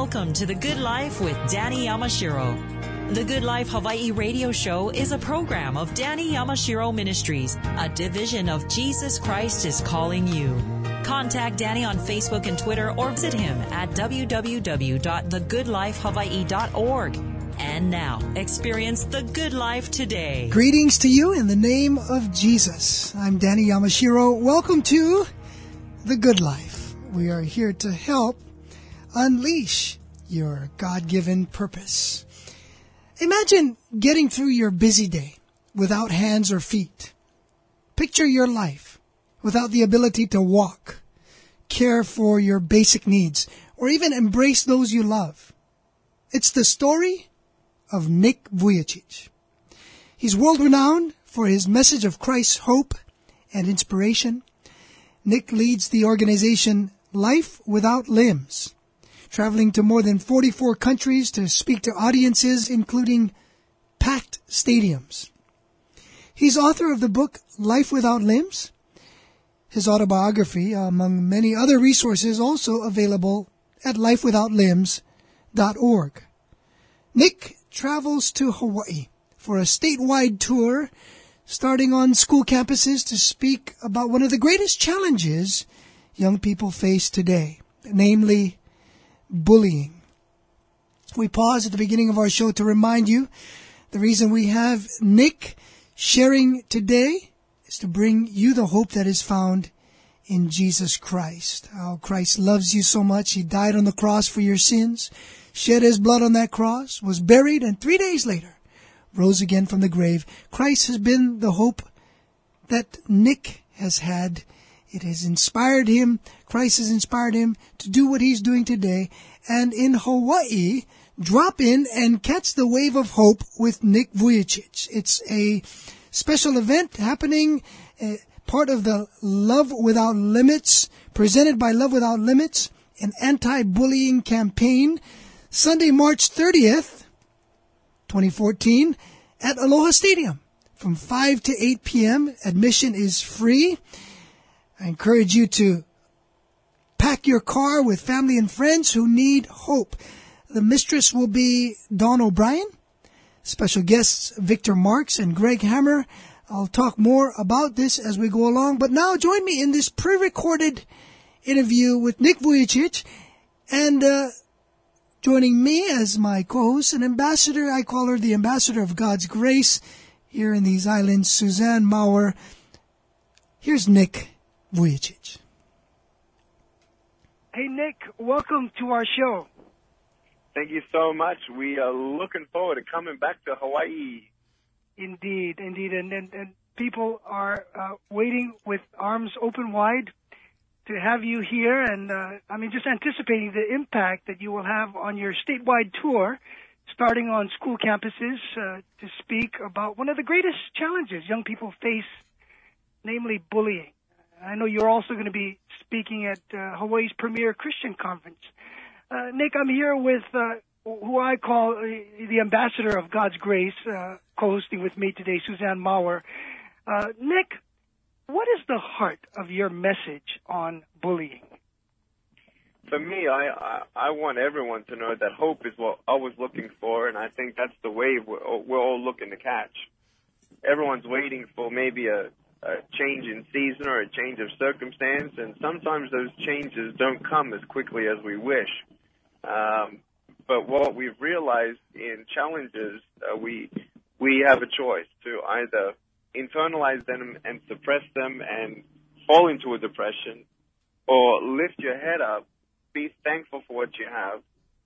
Welcome to The Good Life with Danny Yamashiro. The Good Life Hawaii radio show is a program of Danny Yamashiro Ministries, a division of Jesus Christ is Calling You. Contact Danny on Facebook and Twitter or visit him at www.thegoodlifehawaii.org. And now, experience the good life today. Greetings to you in the name of Jesus. I'm Danny Yamashiro. Welcome to The Good Life. We are here to help unleash your God-given purpose. Imagine getting through your busy day without hands or feet. Picture your life without the ability to walk, care for your basic needs, or even embrace those you love. It's the story of Nick Vujicic. He's world-renowned for his message of Christ's hope and inspiration. Nick leads the organization Life Without Limbs, traveling to more than 44 countries to speak to audiences, including packed stadiums. He's author of the book Life Without Limbs. His autobiography, among many other resources, also available at lifewithoutlimbs.org. Nick travels to Hawaii for a statewide tour, starting on school campuses to speak about one of the greatest challenges young people face today, namely bullying. We pause at the beginning of our show to remind you the reason we have Nick sharing today is to bring you the hope that is found in Jesus Christ. How Christ loves you so much. He died on the cross for your sins, shed his blood on that cross, was buried, and 3 days later rose again from the grave. Christ has been the hope that Nick has had. It has inspired him. Christ has inspired him to do what he's doing today. And in Hawaii, drop in and catch the wave of hope with Nick Vujicic. It's a special event happening, part of the Love Without Limits, presented by Love Without Limits, an anti-bullying campaign, Sunday, March 30th, 2014, at Aloha Stadium from 5 to 8 p.m. Admission is free. I encourage you to pack your car with family and friends who need hope. The mistress will be Dawn O'Brien. Special guests Victor Marks and Greg Hammer. I'll talk more about this as we go along. But now join me in this pre-recorded interview with Nick Vujicic. And joining me as my co-host, an ambassador, I call her the ambassador of God's grace here in these islands, Suzanne Maurer. Here's Nick Vujicic. Hey, Nick, welcome to our show. Thank you so much. We are looking forward to coming back to Hawaii. Indeed. And people are waiting with arms open wide to have you here. And, just anticipating the impact that you will have on your statewide tour, starting on school campuses to speak about one of the greatest challenges young people face, namely bullying. I know you're also going to be speaking at Hawaii's premier Christian conference. Nick, I'm here with who I call the ambassador of God's grace, co-hosting with me today, Suzanne Maurer. Nick, what is the heart of your message on bullying? For me, I want everyone to know that hope is what I was looking for, and I think that's the wave we're all looking to catch. Everyone's waiting for maybe a change in season or a change of circumstance, and sometimes those changes don't come as quickly as we wish. But what we've realized in challenges, we have a choice to either internalize them and suppress them and fall into a depression, or lift your head up, be thankful for what you have,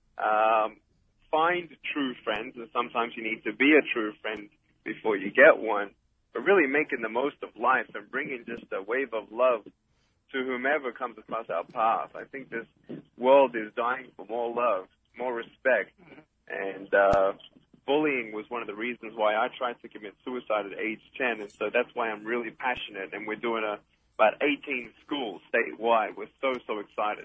find true friends, and sometimes you need to be a true friend before you get one, but really making the most of life and bringing just a wave of love to whomever comes across our path. I think this world is dying for more love, more respect, and bullying was one of the reasons why I tried to commit suicide at age 10, and so that's why I'm really passionate, and we're doing about 18 schools statewide. We're so excited.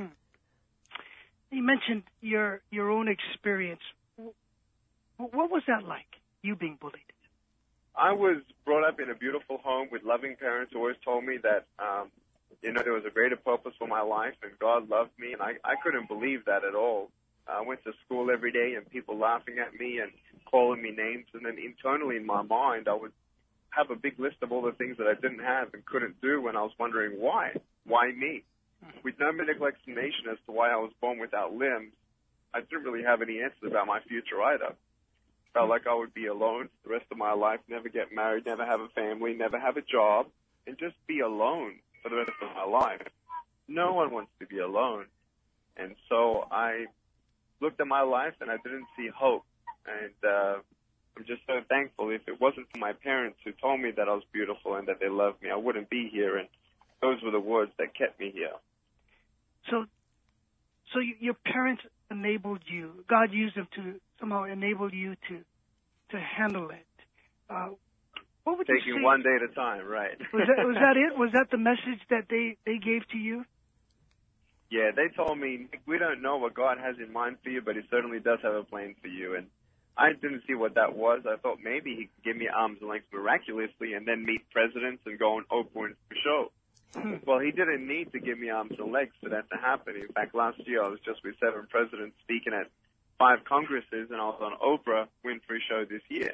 You mentioned your own experience. What was that like, you being bullied? I was brought up in a beautiful home with loving parents who always told me that, there was a greater purpose for my life and God loved me, and I couldn't believe that at all. I went to school every day and people laughing at me and calling me names. And then internally in my mind, I would have a big list of all the things that I didn't have and couldn't do, and I was wondering why. Why me? With no medical explanation as to why I was born without limbs, I didn't really have any answers about my future either. Felt like I would be alone the rest of my life, never get married, never have a family, never have a job, and just be alone for the rest of my life. No one wants to be alone. And so I looked at my life and I didn't see hope. And I'm just so thankful. If it wasn't for my parents who told me that I was beautiful and that they loved me, I wouldn't be here. And those were the words that kept me here. So your parents enabled you. God used them to somehow enable you to handle it. What would Taking you say? one day at a time, right? Was that it? Was that the message that they gave to you? Yeah, they told me, we don't know what God has in mind for you, but He certainly does have a plan for you. And I didn't see what that was. I thought maybe He could give me arms and legs miraculously and then meet presidents and go on Oprah Winfrey Show. Well, He didn't need to give me arms and legs for that to happen. In fact, last year I was just with 7 presidents speaking at 5 congresses, and I was on Oprah Winfrey Show this year.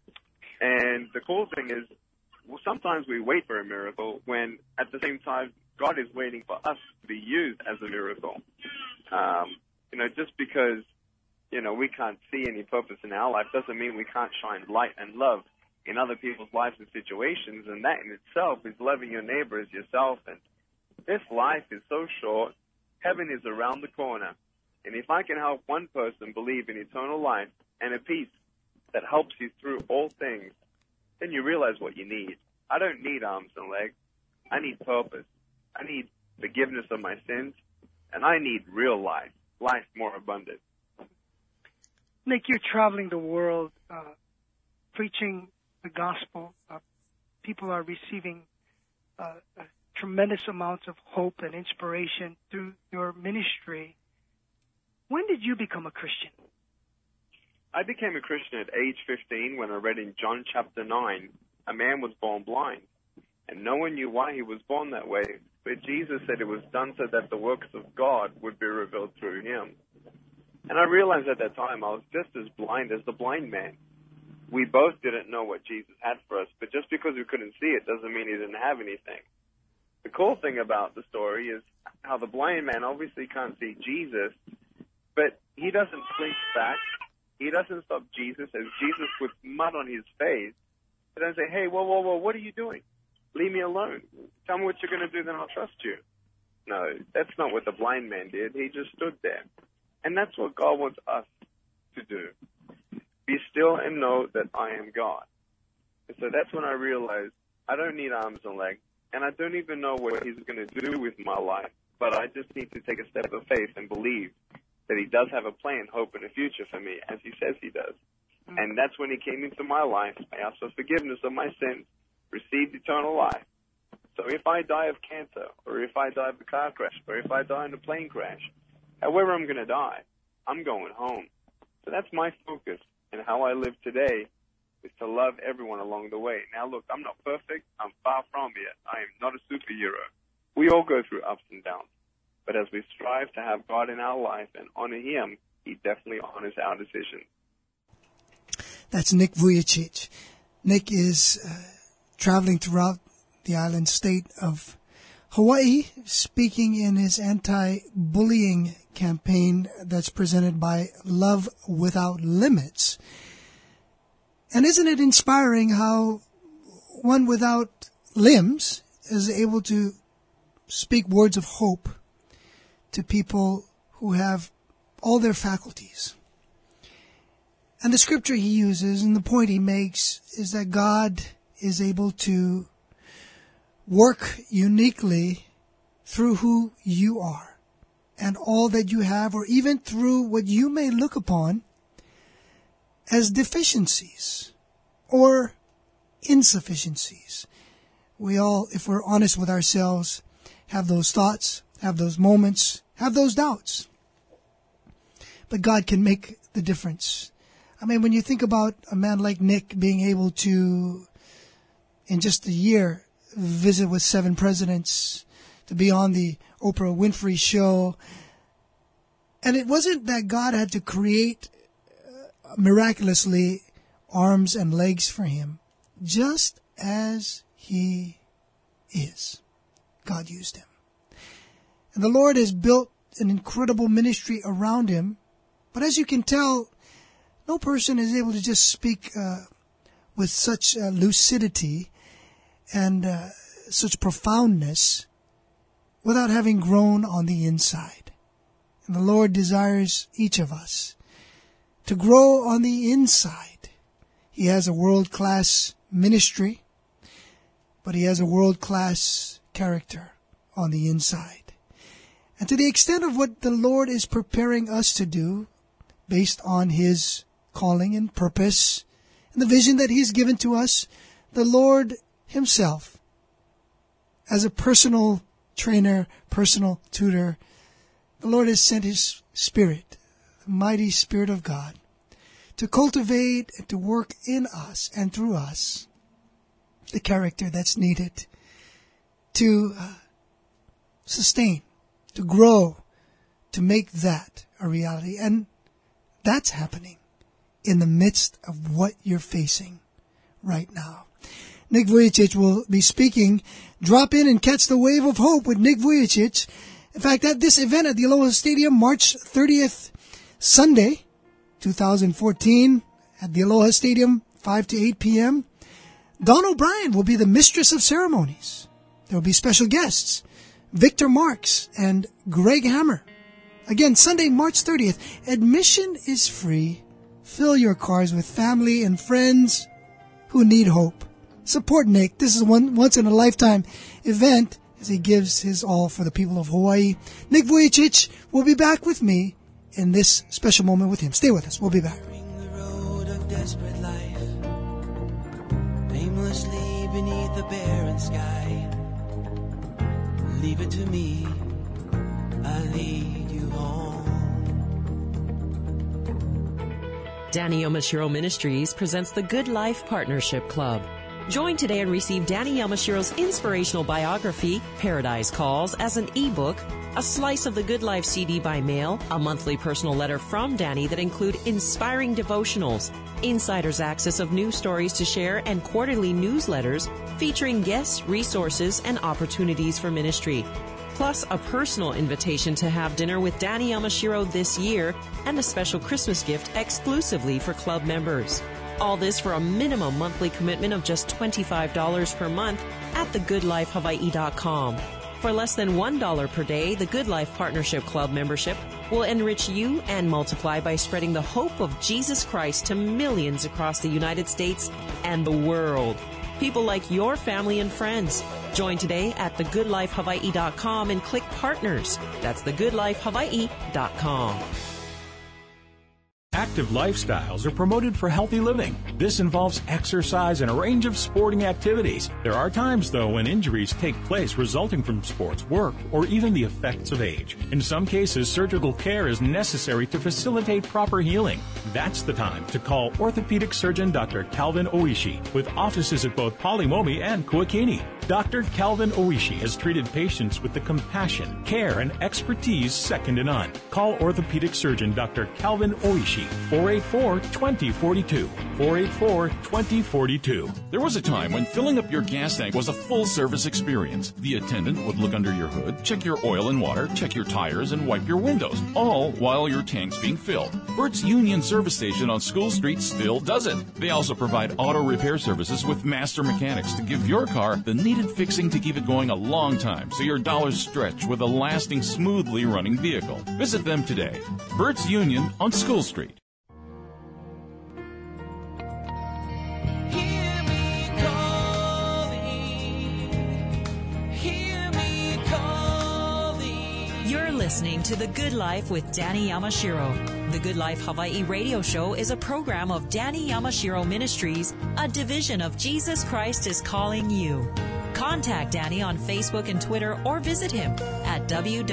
And the cool thing is, well, sometimes we wait for a miracle when at the same time God is waiting for us to be used as a miracle. Just because, we can't see any purpose in our life doesn't mean we can't shine light and love in other people's lives and situations, and that in itself is loving your neighbor as yourself. And this life is so short. Heaven is around the corner. And if I can help one person believe in eternal life and a peace that helps you through all things, then you realize what you need. I don't need arms and legs. I need purpose. I need forgiveness of my sins, and I need real life more abundant. Nick, you're traveling the world preaching the gospel. People are receiving tremendous amounts of hope and inspiration through your ministry. When did you become a Christian? I became a Christian at age 15 when I read in John chapter 9, a man was born blind, and no one knew why he was born that way, but Jesus said it was done so that the works of God would be revealed through him. And I realized at that time I was just as blind as the blind man. We both didn't know what Jesus had for us, but just because we couldn't see it doesn't mean He didn't have anything. The cool thing about the story is how the blind man obviously can't see Jesus, but he doesn't blink back. He doesn't stop Jesus as Jesus puts mud on his face and then say, hey, whoa, what are you doing? Leave me alone. Tell me what you're going to do, then I'll trust you. No, that's not what the blind man did. He just stood there. And that's what God wants us to do. Be still and know that I am God. And so that's when I realized I don't need arms and legs, and I don't even know what He's going to do with my life, but I just need to take a step of faith and believe that He does have a plan, hope, and a future for me, as He says He does. And that's when He came into my life. I asked for forgiveness of my sins, received eternal life. So if I die of cancer, or if I die of a car crash, or if I die in a plane crash, however I'm going to die, I'm going home. So that's my focus, and how I live today is to love everyone along the way. Now, look, I'm not perfect. I'm far from it. I am not a superhero. We all go through ups and downs. But as we strive to have God in our life and honor Him, He definitely honors our decisions. That's Nick Vujicic. Nick is traveling throughout the island state of Hawaii, speaking in his anti-bullying campaign that's presented by Love Without Limits. And isn't it inspiring how one without limbs is able to speak words of hope to people who have all their faculties? And the scripture he uses and the point he makes is that God is able to work uniquely through who you are and all that you have, or even through what you may look upon as deficiencies or insufficiencies. We all, if we're honest with ourselves, have those thoughts, have those moments, have those doubts. But God can make the difference. I mean, when you think about a man like Nick being able to, in just a year, visit with 7 presidents, to be on the Oprah Winfrey Show, And it wasn't that God had to create miraculously arms and legs for him. Just as he is, God used him. And the Lord has built an incredible ministry around him. But as you can tell, no person is able to just speak with such lucidity and such profoundness without having grown on the inside. And the Lord desires each of us to grow on the inside. He has a world-class ministry, but he has a world-class character on the inside. And to the extent of what the Lord is preparing us to do based on his calling and purpose and the vision that he's given to us, the Lord himself, as a personal trainer, personal tutor, the Lord has sent his Spirit, the mighty Spirit of God, to cultivate and to work in us and through us the character that's needed to sustain, to grow, to make that a reality. And that's happening in the midst of what you're facing right now. Nick Vujicic will be speaking. Drop in and catch the wave of hope with Nick Vujicic. In fact, at this event at the Aloha Stadium, March 30th, Sunday, 2014, at the Aloha Stadium, 5 to 8 p.m., Dawn O'Brien will be the mistress of ceremonies. There will be special guests, Victor Marks and Greg Hammer. Again, Sunday, March 30th. Admission is free. Fill your cars with family and friends who need hope. Support Nick. This is a once-in-a-lifetime event as he gives his all for the people of Hawaii. Nick Vujicic will be back with me in this special moment with him. Stay with us. We'll be back. The road of desperate life, aimlessly beneath the barren sky. Leave it to me, I'll lead you home. Danny Yamashiro Ministries presents the Good Life Partnership Club. Join today and receive Danny Yamashiro's inspirational biography, Paradise Calls, as an ebook, a slice of the Good Life CD by mail, a monthly personal letter from Danny that include inspiring devotionals, insider's access of news stories to share, and quarterly newsletters featuring guests, resources, and opportunities for ministry. Plus a personal invitation to have dinner with Danny Yamashiro this year and a special Christmas gift exclusively for club members. All this for a minimum monthly commitment of just $25 per month at thegoodlifehawaii.com. For less than $1 per day, the Good Life Partnership Club membership will enrich you and multiply by spreading the hope of Jesus Christ to millions across the United States and the world. People like your family and friends. Join today at thegoodlifehawaii.com and click Partners. That's thegoodlifehawaii.com. Active lifestyles are promoted for healthy living. This involves exercise and a range of sporting activities. There are times, though, when injuries take place resulting from sports, work, or even the effects of age. In some cases, surgical care is necessary to facilitate proper healing. That's the time to call orthopedic surgeon Dr. Calvin Oishi, with offices at both Palimomi and Kuakini. Dr. Calvin Oishi has treated patients with the compassion, care, and expertise second to none. Call orthopedic surgeon Dr. Calvin Oishi, 484-2042, 484-2042. There was a time when filling up your gas tank was a full-service experience. The attendant would look under your hood, check your oil and water, check your tires, and wipe your windows, all while your tank's being filled. Bert's Union Service Station on School Street still does it. They also provide auto repair services with master mechanics to give your car the needed fixing to keep it going a long time so your dollars stretch with a lasting, smoothly running vehicle. Visit them today. Bert's Union on School Street. You're listening to The Good Life with Danny Yamashiro. The Good Life Hawaii radio show is a program of Danny Yamashiro Ministries, a division of Jesus Christ is Calling You. Contact Danny on Facebook and Twitter or visit him at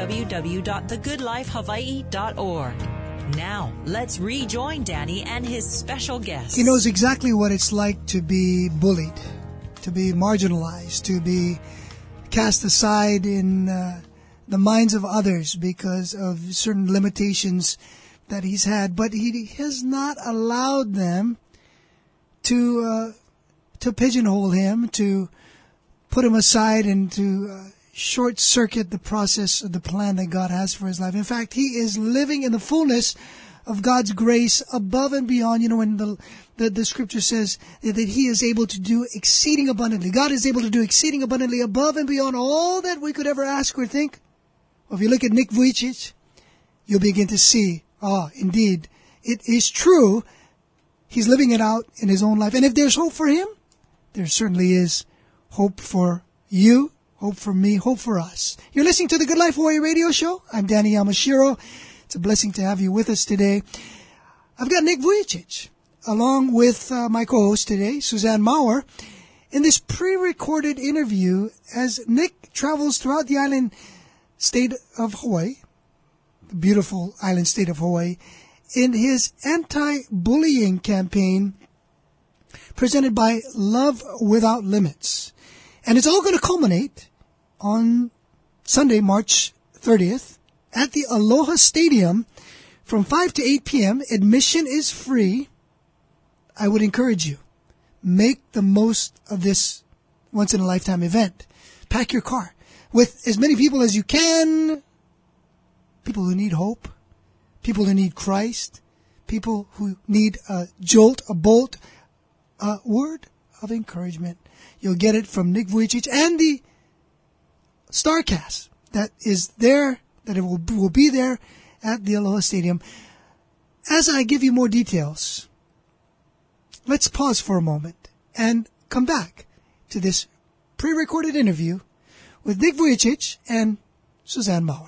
www.thegoodlifehawaii.org. Now, let's rejoin Danny and his special guest. He knows exactly what it's like to be bullied, to be marginalized, to be cast aside in the minds of others because of certain limitations that he's had, but he has not allowed them to pigeonhole him, to put him aside, and to short-circuit the process of the plan that God has for his life. In fact, he is living in the fullness of God's grace above and beyond. You know, when the scripture says that he is able to do exceeding abundantly. God is able to do exceeding abundantly above and beyond all that we could ever ask or think. Well, if you look at Nick Vujicic, you'll begin to see, indeed, it is true. He's living it out in his own life. And if there's hope for him, there certainly is hope for you, hope for me, hope for us. You're listening to the Good Life Hawaii Radio Show. I'm Danny Yamashiro. It's a blessing to have you with us today. I've got Nick Vujicic, along with my co-host today, Suzanne Maurer, in this pre-recorded interview as Nick travels throughout the island state of Hawaii, the beautiful island state of Hawaii, in his anti-bullying campaign presented by Love Without Limits. And it's all going to culminate on Sunday, March 30th, at the Aloha Stadium from 5 to 8 p.m. Admission is free. I would encourage you, make the most of this once-in-a-lifetime event. Pack your car with as many people as you can, people who need hope, people who need Christ, people who need a jolt, a bolt, a word of encouragement. You'll get it from Nick Vujicic and the StarCast that is there, that it will be there at the Aloha Stadium. As I give you more details, let's pause for a moment and come back to this pre-recorded interview with Nick Vujicic and Suzanne Maurer.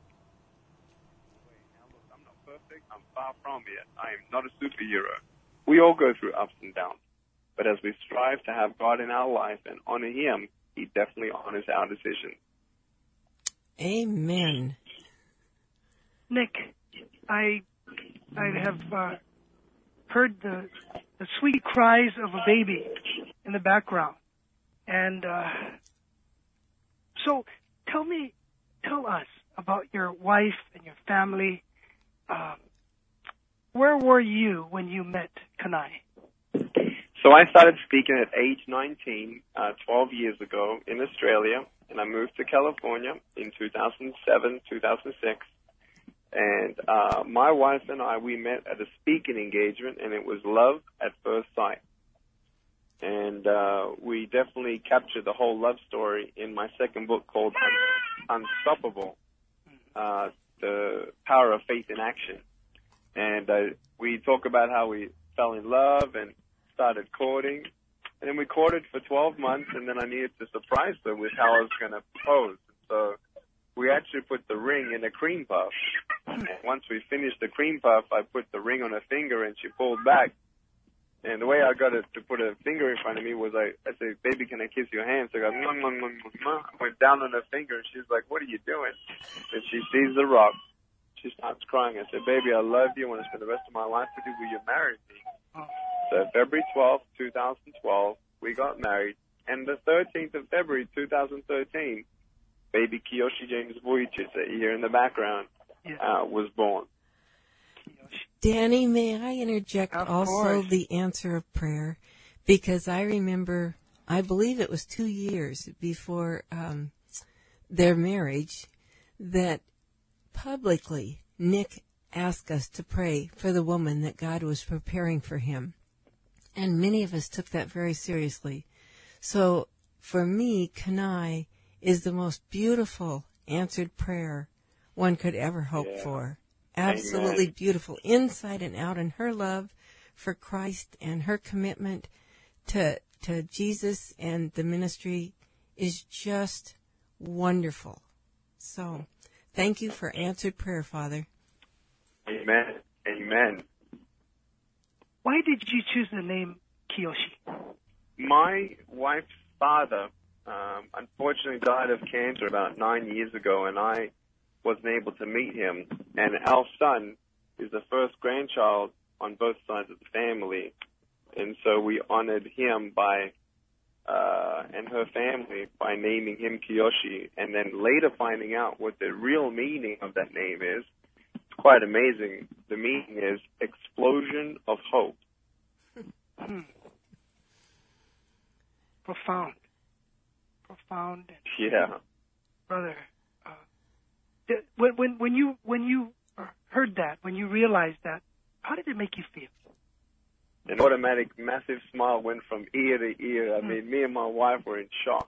I'm not perfect. I'm far from it. I am not a superhero. We all go through ups and downs. But as we strive to have God in our life and honor Him, He definitely honors our decisions. Amen. Nick, I have heard the sweet cries of a baby in the background. And so tell us about your wife and your family. Where were you when you met Kanai? So I started speaking at age 19, 12 years ago in Australia, and I moved to California in 2007, 2006. And my wife and I, we met at a speaking engagement, and it was love at first sight. And we definitely captured the whole love story in my second book called Unstoppable, The Power of Faith in Action. And we talk about how we fell in love and started courting. And then we courted for 12 months, and then I needed to surprise her with how I was going to propose. So we actually put the ring in a cream puff. And once we finished the cream puff, I put the ring on her finger, and she pulled back. And the way I got her to put her finger in front of me was I said, "Baby, can I kiss your hand?" So I got, went down on her finger, and she's like, "What are you doing?" And she sees the rock. She starts crying. I said, "Baby, I love you. I want to spend the rest of my life with you. Will you marry me?" So February 12th, 2012, we got married. And the 13th of February, 2013, baby Kiyoshi James Vujicic, here in the background, was born. Danny, may I interject also the answer of prayer? Because I remember, I believe it was 2 years before their marriage, that publicly Nick asked us to pray for the woman that God was preparing for him. And many of us took that very seriously. So for me, Kanai is the most beautiful answered prayer one could ever hope for. Absolutely beautiful, inside and out, and her love for Christ and her commitment to Jesus and the ministry is just wonderful. So thank you for answered prayer, Father. Amen. Amen. Why did you choose the name Kiyoshi? My wife's father unfortunately died of cancer about 9 years ago, and I wasn't able to meet him. And our son is the first grandchild on both sides of the family. And so we honored him by and her family by naming him Kiyoshi, and then later finding out what the real meaning of that name is. It's quite amazing. The meaning is explosion of hope. Profound. Yeah. Brother, when you heard that, when you realized that, how did it make you feel? An automatic massive smile went from ear to ear. I mean, me and my wife were in shock.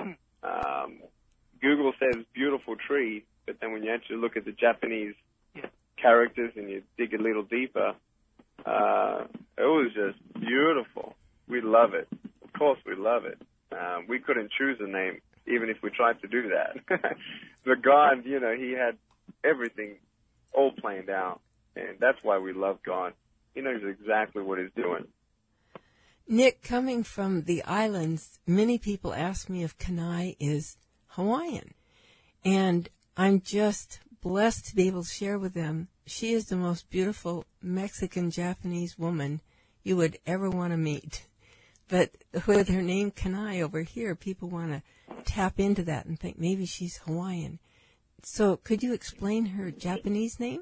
Google says beautiful tree, but then when you actually look at the Japanese characters and you dig a little deeper, it was just beautiful. We love it. Of course we love it. We couldn't choose a name, even if we tried to do that. But God, you know, He had everything all planned out, and that's why we love God. He knows exactly what He's doing. Nick, coming from the islands, many people ask me if Kanai is Hawaiian, and I'm just blessed to be able to share with them. She is the most beautiful Mexican-Japanese woman you would ever want to meet. But with her name Kanai over here, people want to tap into that and think maybe she's Hawaiian. So could you explain her Japanese name?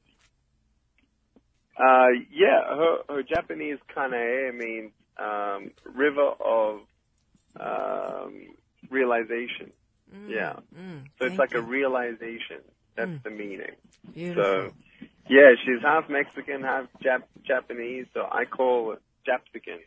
Her Japanese Kanae means river of realization. So it's like a realization. That's the meaning. Beautiful. So, yeah, she's half Mexican, half Japanese, so I call her Japsican.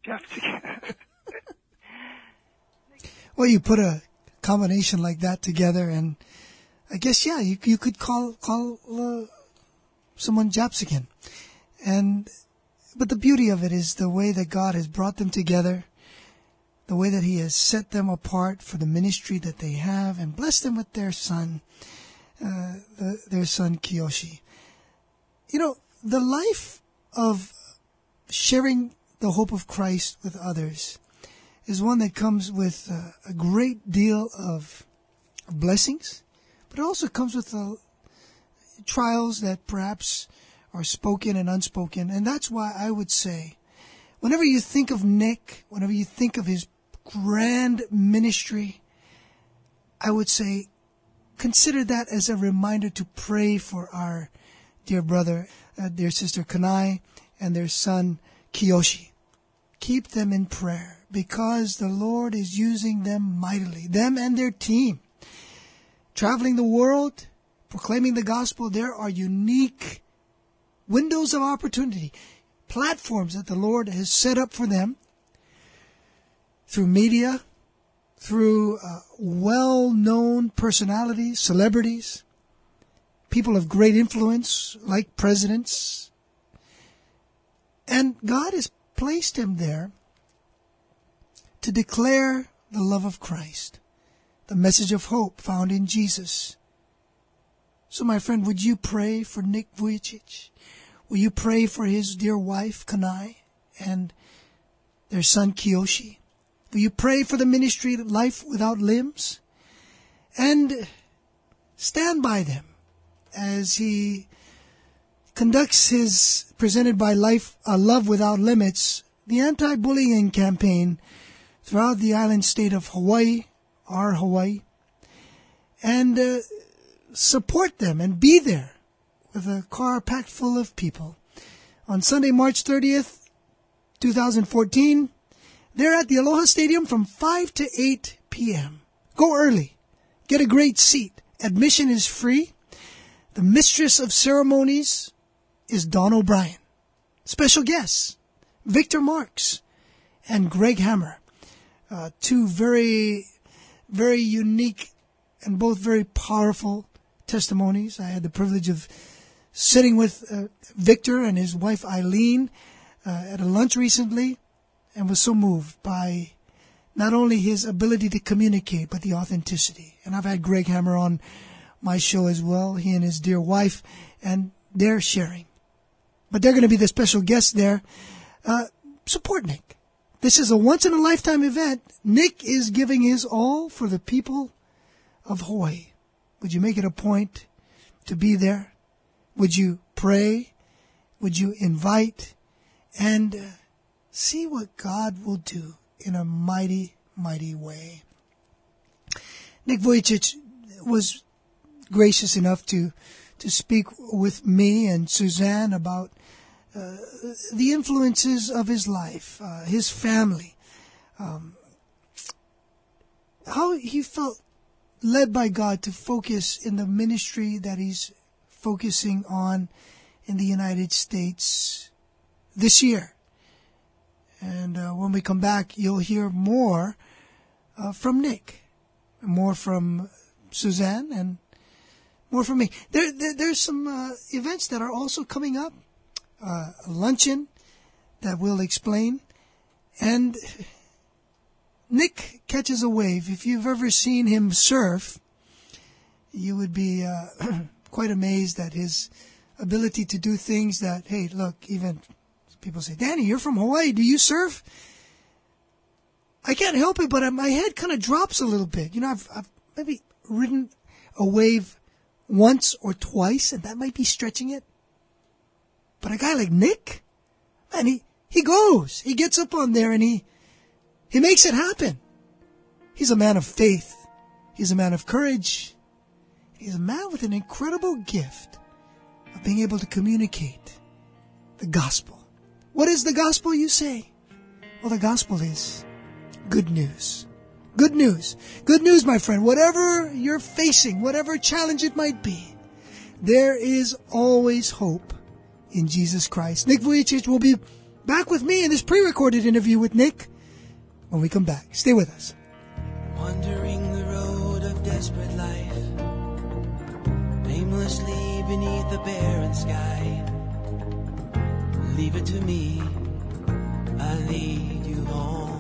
Well, you put a combination like that together, and I guess, you could call someone Japsican. But the beauty of it is the way that God has brought them together, the way that He has set them apart for the ministry that they have, and blessed them with their son, their son Kiyoshi. You know, the life of sharing the hope of Christ with others is one that comes with a great deal of blessings, but it also comes with trials that perhaps are spoken and unspoken. And that's why I would say, whenever you think of Nick, whenever you think of his grand ministry, I would say, consider that as a reminder to pray for our dear brother, dear sister Kanai, and their son Kiyoshi. Keep them in prayer, because the Lord is using them mightily, them and their team. Traveling the world, proclaiming the gospel, there are unique windows of opportunity, platforms that the Lord has set up for them through media, through well-known personalities, celebrities, people of great influence like presidents. And God has placed him there to declare the love of Christ, the message of hope found in Jesus. So, my friend, would you pray for Nick Vujicic? Will you pray for his dear wife, Kanai, and their son, Kiyoshi? Will you pray for the ministry Life Without Limbs? And stand by them as he conducts his, presented by Love Without Limits, the anti-bullying campaign throughout the island state of Hawaii, our Hawaii, and support them and be there with a car packed full of people. On Sunday, March 30th, 2014, they're at the Aloha Stadium from 5 to 8 p.m. Go early. Get a great seat. Admission is free. The mistress of ceremonies is Dawn O'Brien. Special guests, Victor Marks and Greg Hammer. Two very, very unique and both very powerful testimonies. I had the privilege of sitting with Victor and his wife Eileen at a lunch recently, and was so moved by not only his ability to communicate, but the authenticity. And I've had Greg Hammer on my show as well, he and his dear wife, and they're sharing. But they're going to be the special guests there. Support Nick. This is a once-in-a-lifetime event. Nick is giving his all for the people of Hawaii. Would you make it a point to be there? Would you pray? Would you invite? And see what God will do in a mighty, mighty way. Nick Vujicic was gracious enough to speak with me and Suzanne about the influences of his life, his family, how he felt led by God to focus in the ministry that he's focusing on in the United States this year. And when we come back, you'll hear more from Nick, more from Suzanne, and more from me. There's some events that are also coming up. A luncheon that we'll explain. And Nick catches a wave. If you've ever seen him surf, you would be quite amazed at his ability to do things that, hey, look, even people say, Danny, you're from Hawaii. Do you surf? I can't help it, but my head kind of drops a little bit. You know, I've maybe ridden a wave once or twice, and that might be stretching it. But a guy like Nick, man, he goes. He gets up on there and he makes it happen. He's a man of faith. He's a man of courage. He's a man with an incredible gift of being able to communicate the gospel. What is the gospel, you say? Well, the gospel is good news. Good news. Good news, my friend. Whatever you're facing, whatever challenge it might be, there is always hope in Jesus Christ. Nick Vujicic will be back with me in this pre-recorded interview with Nick when we come back. Stay with us. Wandering the road of desperate life, aimlessly beneath the barren sky. Leave it to me, I'll lead you home.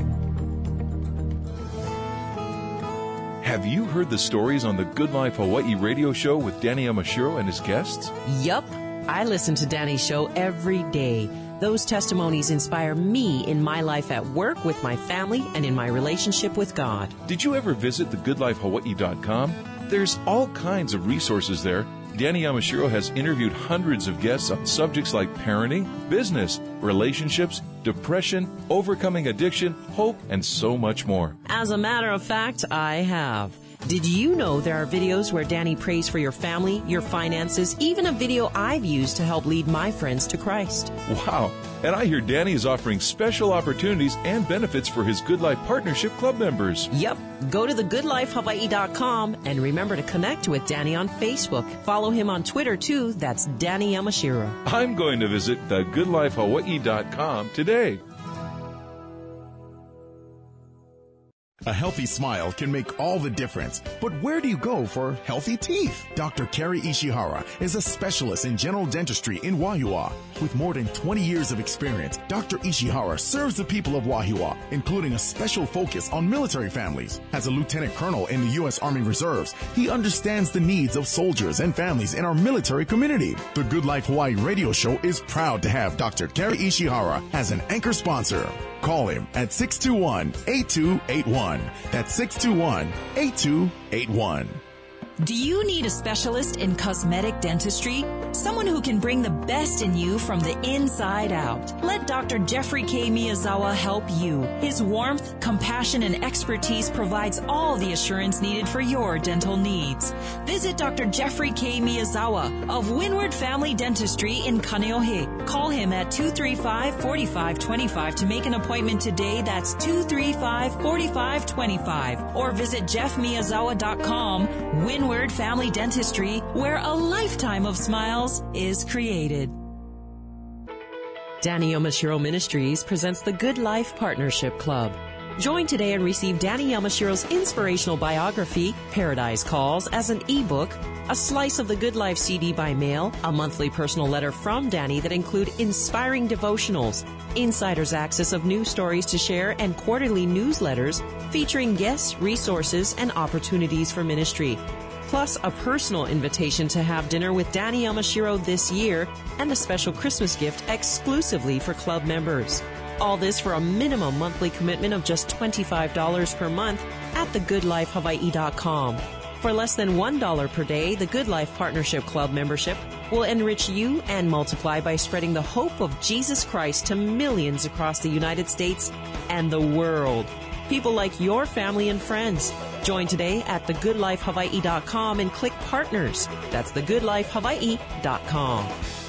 Have you heard the stories on the Good Life Hawaii radio show with Danny Yamashiro and his guests? Yup. I listen to Danny's show every day. Those testimonies inspire me in my life at work, with my family, and in my relationship with God. Did you ever visit thegoodlifehawaii.com? There's all kinds of resources there. Danny Yamashiro has interviewed hundreds of guests on subjects like parenting, business, relationships, depression, overcoming addiction, hope, and so much more. As a matter of fact, I have. Did you know there are videos where Danny prays for your family, your finances, even a video I've used to help lead my friends to Christ? Wow. And I hear Danny is offering special opportunities and benefits for his Good Life Partnership Club members. Yep. Go to thegoodlifehawaii.com and remember to connect with Danny on Facebook. Follow him on Twitter, too. That's Danny Yamashiro. I'm going to visit thegoodlifehawaii.com today. A healthy smile can make all the difference. But where do you go for healthy teeth? Dr. Kerry Ishihara is a specialist in general dentistry in Wahiawa. With more than 20 years of experience, Dr. Ishihara serves the people of Wahiawa, including a special focus on military families. As a lieutenant colonel in the U.S. Army Reserves, he understands the needs of soldiers and families in our military community. The Good Life Hawaii radio show is proud to have Dr. Kerry Ishihara as an anchor sponsor. Call him at 621-8281. That's 621-8281. Do you need a specialist in cosmetic dentistry? Someone who can bring the best in you from the inside out. Let Dr. Jeffrey K. Miyazawa help you. His warmth, compassion, and expertise provides all the assurance needed for your dental needs. Visit Dr. Jeffrey K. Miyazawa of Windward Family Dentistry in Kaneohe. Call him at 235-4525 to make an appointment today. That's 235-4525. Or visit jeffmiyazawa.com. Windward Family Dentistry, where a lifetime of smiles is created. Danny Yamashiro Ministries presents the Good Life Partnership Club. Join today and receive Danny Yamashiro's inspirational biography, Paradise Calls, as an ebook, a slice of the Good Life CD by mail, a monthly personal letter from Danny that include inspiring devotionals, insider's access of news stories to share, and quarterly newsletters featuring guests, resources, and opportunities for ministry. Plus a personal invitation to have dinner with Danny Yamashiro this year and a special Christmas gift exclusively for club members. All this for a minimum monthly commitment of just $25 per month at thegoodlifehawaii.com. For less than $1 per day, the Good Life Partnership Club membership will enrich you and multiply by spreading the hope of Jesus Christ to millions across the United States and the world. people like your family and friends. Join today at thegoodlifehawaii.com and click Partners. That's thegoodlifehawaii.com.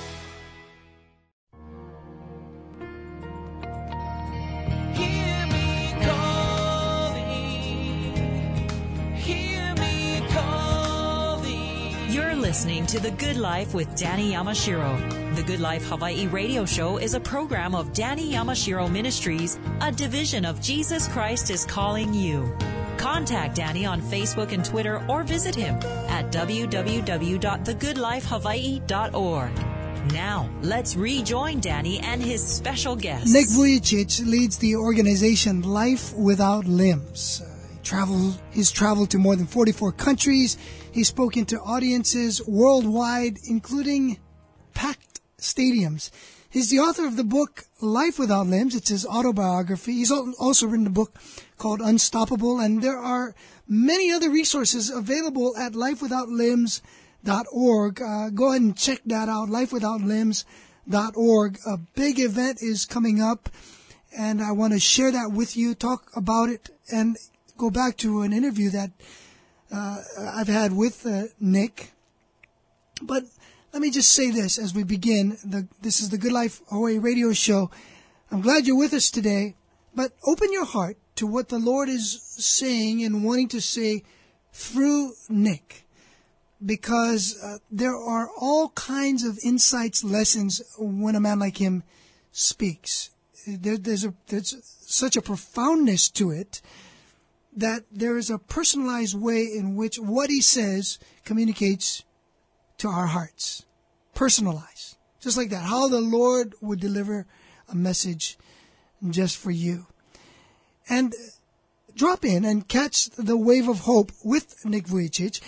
Listening to The Good Life with Danny Yamashiro. The Good Life Hawaii radio show is a program of Danny Yamashiro Ministries, a division of Jesus Christ is Calling You. Contact Danny on Facebook and Twitter or visit him at www.thegoodlifehawaii.org. Now, let's rejoin Danny and his special guest. Nick Vujicic leads the organization Life Without Limbs. He's traveled to more than 44 countries. He's spoken to audiences worldwide, including packed stadiums. He's the author of the book Life Without Limbs. It's his autobiography. He's also written a book called Unstoppable, and there are many other resources available at lifewithoutlimbs.org. Go ahead and check that out, lifewithoutlimbs.org. A big event is coming up, and I want to share that with you, talk about it, and go back to an interview that I've had with Nick. But let me just say this as we begin. This is the Good Life Hawaii radio show. I'm glad you're with us today, but open your heart to what the Lord is saying and wanting to say through Nick, because there are all kinds of insights, lessons when a man like him speaks. There's such a profoundness to it that there is a personalized way in which what he says communicates to our hearts. Personalized. Just like that. How the Lord would deliver a message just for you. And drop in and catch the wave of hope with Nick Vujicic.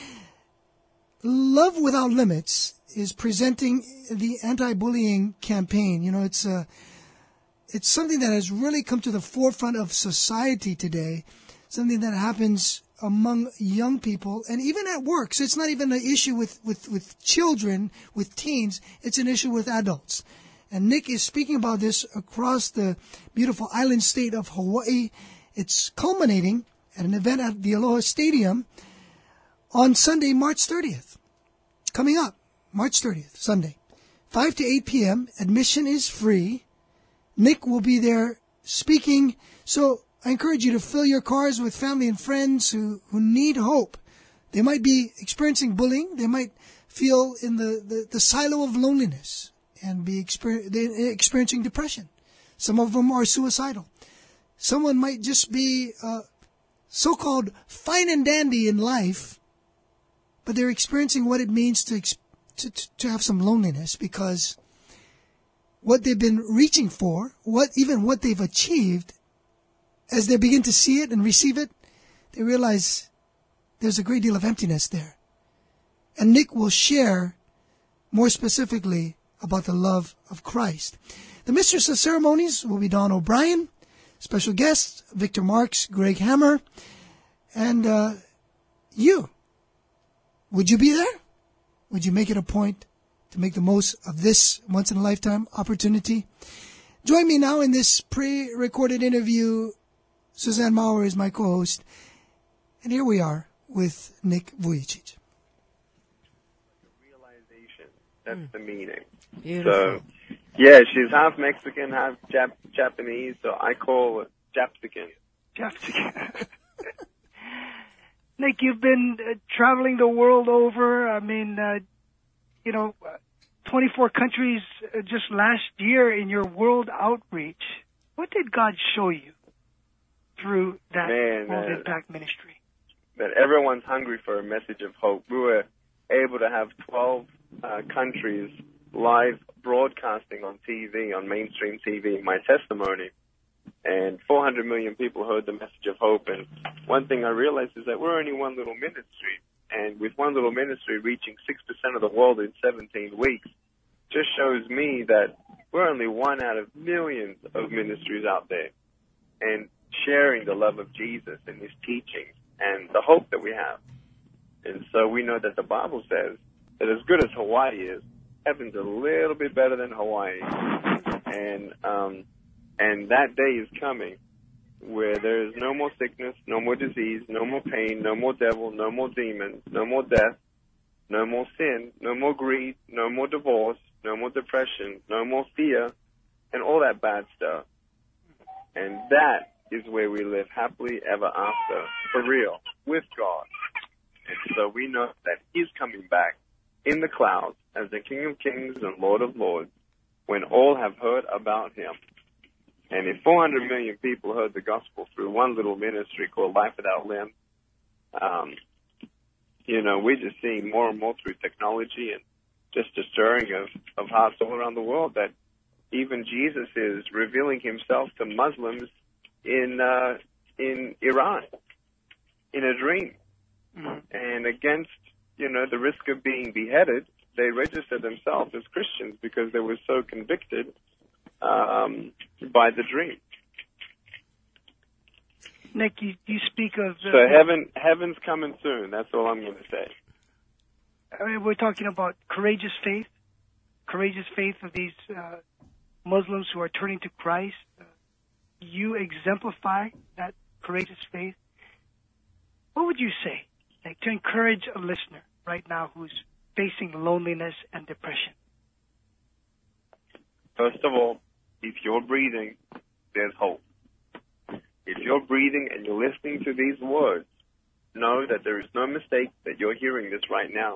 Love Without Limits is presenting the anti-bullying campaign. You know, it's something that has really come to the forefront of society today. Something that happens among young people and even at work. So it's not even an issue with children, with teens. It's an issue with adults. And Nick is speaking about this across the beautiful island state of Hawaii. It's culminating at an event at the Aloha Stadium on Sunday, March 30th. Coming up, March 30th, Sunday. 5 to 8 p.m. Admission is free. Nick will be there speaking. So I encourage you to fill your cars with family and friends who need hope. They might be experiencing bullying. They might feel in the silo of loneliness and be experiencing depression. Some of them are suicidal. Someone might just be so-called fine and dandy in life, but they're experiencing what it means to have some loneliness, because what they've been reaching for, what they've achieved, as they begin to see it and receive it, they realize there's a great deal of emptiness there. And Nick will share more specifically about the love of Christ. The mistress of ceremonies will be Dawn O'Brien. Special guests, Victor Marks, Greg Hammer. And you. Would you be there? Would you make it a point to make the most of this once-in-a-lifetime opportunity? Join me now in this pre-recorded interview. Suzanne Maurer is my co-host. And here we are with Nick Vujicic. Realization. That's the meaning. Beautiful. So, yeah, she's half Mexican, half Japanese, so I call it Japsican. Japsican. Nick, you've been traveling the world over. I mean, 24 countries just last year in your world outreach. What did God show you through that World Impact Ministry? That everyone's hungry for a message of hope. We were able to have 12 countries live broadcasting on TV, on mainstream TV, my testimony. And 400 million people heard the message of hope. And one thing I realized is that we're only one little ministry. And with one little ministry reaching 6% of the world in 17 weeks, just shows me that we're only one out of millions of ministries out there. And sharing the love of Jesus and his teachings and the hope that we have. And so we know that the Bible says that as good as Hawaii is, heaven's a little bit better than Hawaii. And that day is coming where there is no more sickness, no more disease, no more pain, no more devil, no more demons, no more death, no more sin, no more greed, no more divorce, no more depression, no more fear, and all that bad stuff. And that is where we live happily ever after, for real, with God. And so we know that He's coming back in the clouds as the King of Kings and Lord of Lords when all have heard about Him. And if 400 million people heard the gospel through one little ministry called Life Without Limb, we're just seeing more and more through technology and just a stirring of hearts all around the world that even Jesus is revealing Himself to Muslims in Iran in a dream. Mm-hmm. And against, the risk of being beheaded, they registered themselves as Christians because they were so convicted by the dream. Nick, you speak of... so heaven's coming soon. That's all I'm going to say. We're talking about courageous faith of these Muslims who are turning to Christ. You exemplify that courageous faith. What would you say, Nick, to encourage a listener right now who's facing loneliness and depression? First of all, if you're breathing, there's hope. If you're breathing and you're listening to these words, know that there is no mistake that you're hearing this right now.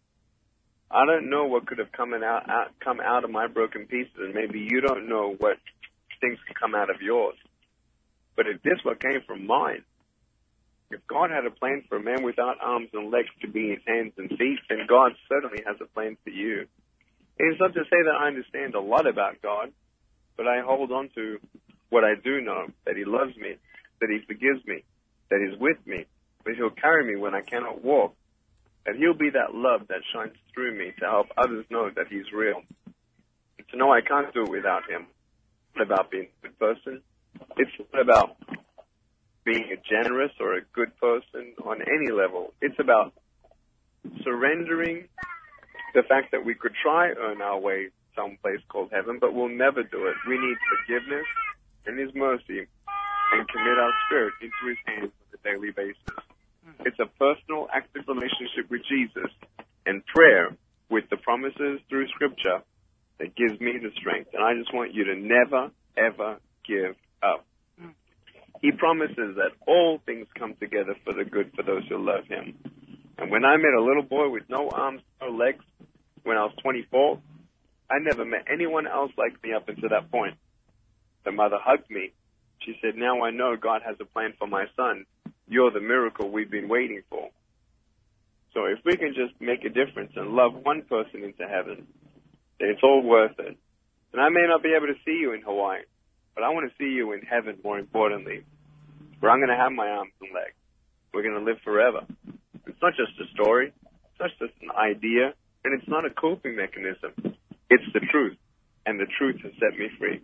I don't know what could have come out of my broken pieces, and maybe you don't know what things could come out of yours. But if this one came from mine, if God had a plan for a man without arms and legs to be his hands and feet, then God certainly has a plan for you. It's not to say that I understand a lot about God, but I hold on to what I do know, that He loves me, that He forgives me, that He's with me, that He'll carry me when I cannot walk, that He'll be that love that shines through me to help others know that He's real. And to know I can't do it without Him. It's not about being a good person. It's not about being a generous or a good person on any level. It's about surrendering the fact that we could try earn our way someplace called heaven, but we'll never do it. We need forgiveness and His mercy and commit our spirit into His hands on a daily basis. It's a personal, active relationship with Jesus and prayer with the promises through Scripture that gives me the strength. And I just want you to never, ever give up. He promises that all things come together for the good for those who love Him. And when I met a little boy with no arms, no legs, when I was 24, I never met anyone else like me up until that point. The mother hugged me. She said, now I know God has a plan for my son. You're the miracle we've been waiting for. So if we can just make a difference and love one person into heaven, then it's all worth it. And I may not be able to see you in Hawaii, but I want to see you in heaven, more importantly, where I'm going to have my arms and legs. We're going to live forever. It's not just a story. It's not just an idea. And it's not a coping mechanism. It's the truth. And the truth has set me free.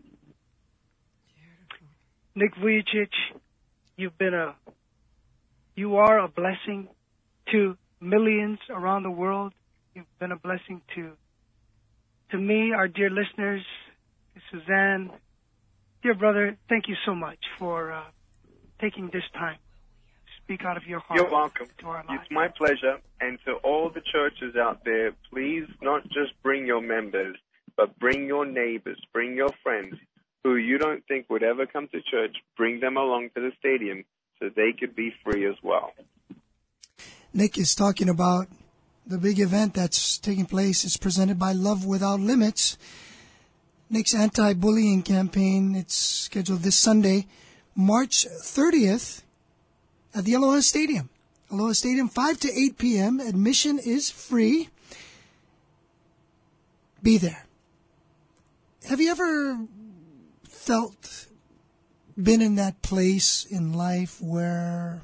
Nick Vujicic, you are a blessing to millions around the world. You've been a blessing to me, our dear listeners, Suzanne. Dear brother, thank you so much for taking this time to speak out of your heart. You're welcome. To our lives. It's my pleasure. And to all the churches out there, please not just bring your members, but bring your neighbors, bring your friends who you don't think would ever come to church. Bring them along to the stadium so they could be free as well. Nick is talking about the big event that's taking place. It's presented by Love Without Limits. Nick's anti-bullying campaign, it's scheduled this Sunday, March 30th at the Aloha Stadium. Aloha Stadium, 5 to 8 p.m. Admission is free. Be there. Have you ever been in that place in life where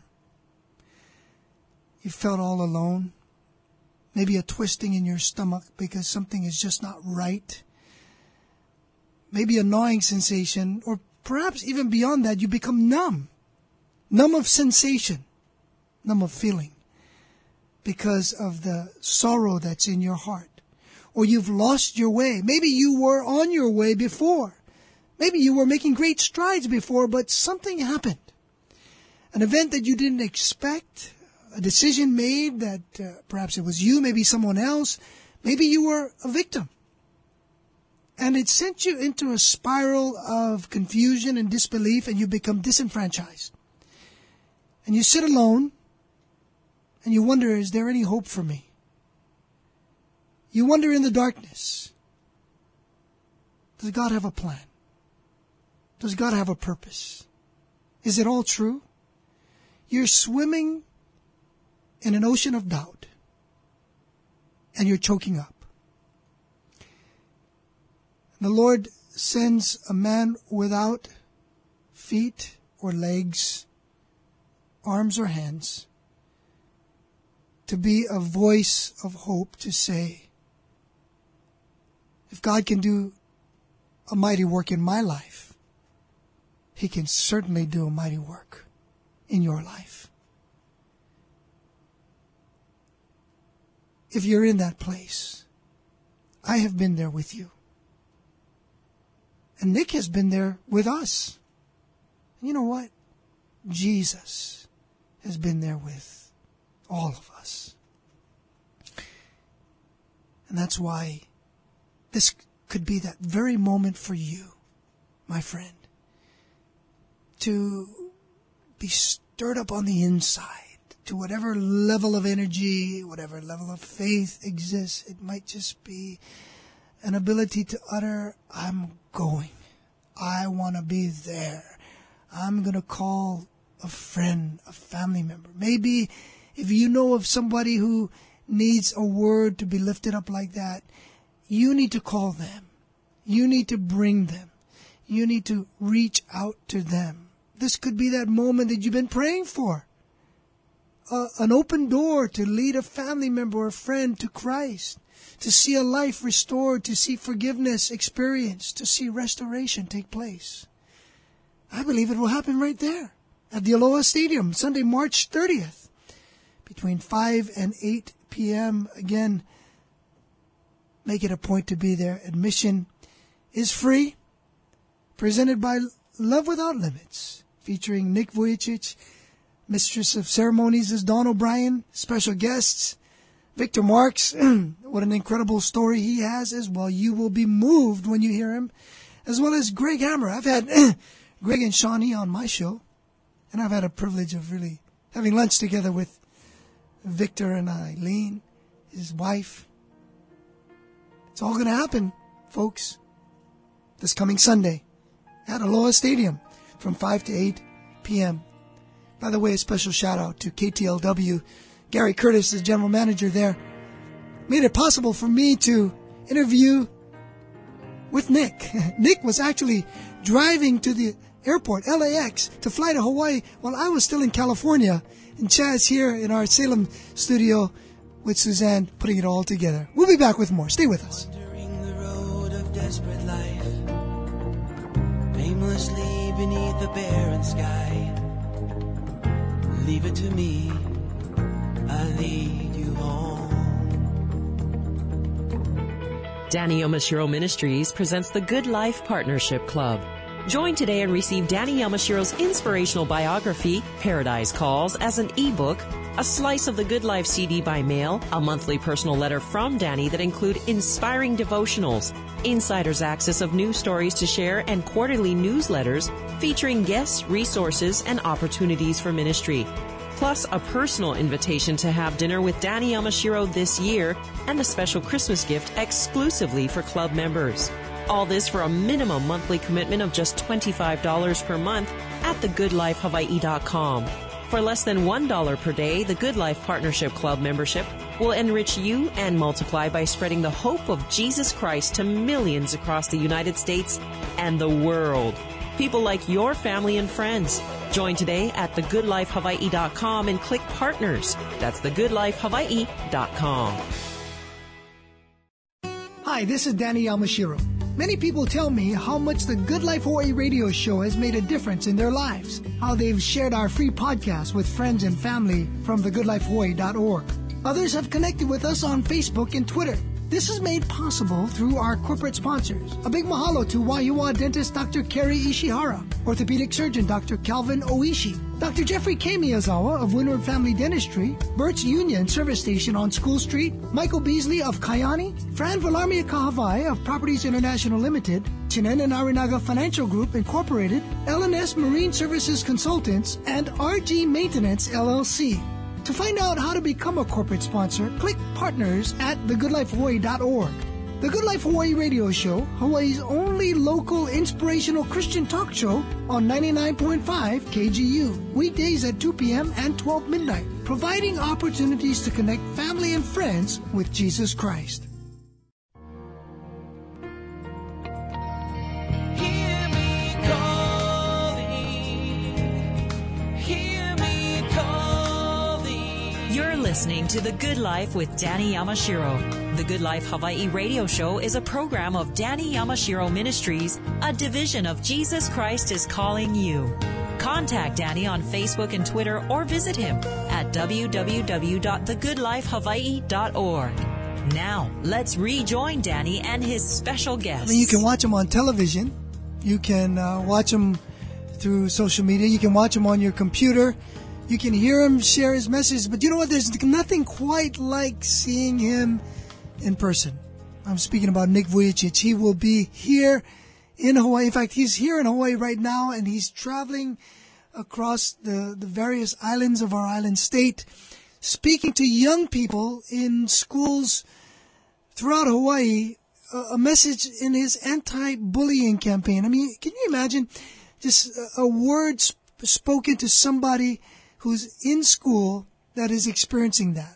you felt all alone? Maybe a twisting in your stomach because something is just not right. Maybe a gnawing sensation, or perhaps even beyond that, you become numb. Numb of sensation, numb of feeling, because of the sorrow that's in your heart. Or you've lost your way. Maybe you were on your way before. Maybe you were making great strides before, but something happened. An event that you didn't expect, a decision made that perhaps it was you, maybe someone else, maybe you were a victim. And it sent you into a spiral of confusion and disbelief, and you become disenfranchised. And you sit alone, and you wonder, is there any hope for me? You wonder in the darkness, does God have a plan? Does God have a purpose? Is it all true? You're swimming in an ocean of doubt, and you're choking up. The Lord sends a man without feet or legs, arms or hands, to be a voice of hope, to say, if God can do a mighty work in my life, He can certainly do a mighty work in your life. If you're in that place, I have been there with you. And Nick has been there with us. And you know what? Jesus has been there with all of us. And that's why this could be that very moment for you, my friend, to be stirred up on the inside to whatever level of energy, whatever level of faith exists. It might just be an ability to utter, I'm going. I want to be there. I'm going to call a friend, a family member. Maybe if you know of somebody who needs a word to be lifted up like that, you need to call them. You need to bring them. You need to reach out to them. This could be that moment that you've been praying for. An open door to lead a family member or a friend to Christ, to see a life restored, to see forgiveness experienced, to see restoration take place. I believe it will happen right there at the Aloha Stadium, Sunday, March 30th, between 5 and 8 p.m. Again, make it a point to be there. Admission is free, presented by Love Without Limits, featuring Nick Vujicic. Mistress of Ceremonies is Dawn O'Brien. Special guests, Victor Marks. What an incredible story he has as well. You will be moved when you hear him. As well as Greg Hammer. I've had Greg and Shawnee on my show. And I've had a privilege of really having lunch together with Victor and Eileen, his wife. It's all going to happen, folks, this coming Sunday at Aloha Stadium from 5 to 8 p.m. By the way, a special shout out to KTLW. Gary Curtis, the general manager there, made it possible for me to interview with Nick. Nick was actually driving to the airport, LAX, to fly to Hawaii while I was still in California. And Chaz here in our Salem studio with Suzanne putting it all together. We'll be back with more. Stay with us. Wandering the road of desperate life, aimlessly beneath the barren sky. Leave it to me, I'll lead you home. Danny Yamashiro Ministries presents the Good Life Partnership Club. Join today and receive Danny Yamashiro's inspirational biography, Paradise Calls, as an ebook, a slice of the Good Life CD by mail, a monthly personal letter from Danny that include inspiring devotionals, insider's access of news stories to share, and quarterly newsletters featuring guests, resources, and opportunities for ministry. Plus a personal invitation to have dinner with Danny Yamashiro this year and a special Christmas gift exclusively for club members. All this for a minimum monthly commitment of just $25 per month at thegoodlifehawaii.com. For less than $1 per day, the Good Life Partnership Club membership will enrich you and multiply by spreading the hope of Jesus Christ to millions across the United States and the world. People like your family and friends. Join today at thegoodlifehawaii.com and click Partners. That's thegoodlifehawaii.com. Hi, this is Danny Yamashiro. Many people tell me how much the Good Life Hawaii radio show has made a difference in their lives, how they've shared our free podcast with friends and family from thegoodlifehawaii.org. Others have connected with us on Facebook and Twitter. This is made possible through our corporate sponsors. A big mahalo to Wahiawa dentist Dr. Kerry Ishihara, orthopedic surgeon Dr. Calvin Oishi, Dr. Jeffrey K. Miyazawa of Windward Family Dentistry, Burt's Union Service Station on School Street, Michael Beasley of Kayani, Fran Valarmia Kahavai of Properties International Limited, Chinen and Arinaga Financial Group Incorporated, L&S Marine Services Consultants, and RG Maintenance LLC. To find out how to become a corporate sponsor, click Partners at thegoodlifehawaii.org. The Good Life Hawaii Radio Show, Hawaii's only local inspirational Christian talk show on 99.5 KGU, weekdays at 2 p.m. and 12 midnight, providing opportunities to connect family and friends with Jesus Christ. Listening to The Good Life with Danny Yamashiro. The Good Life Hawaii Radio Show is a program of Danny Yamashiro Ministries, a division of Jesus Christ is Calling You. Contact Danny on Facebook and Twitter or visit him at www.thegoodlifehawaii.org. Now, let's rejoin Danny and his special guest. You can watch him on television. You can watch him through social media. You can watch him on your computer. You can hear him share his message, but you know what? There's nothing quite like seeing him in person. I'm speaking about Nick Vujicic. He will be here in Hawaii. In fact, he's here in Hawaii right now, and he's traveling across the various islands of our island state, speaking to young people in schools throughout Hawaii, a message in his anti-bullying campaign. I mean, can you imagine just a word spoken to somebody who's in school that is experiencing that?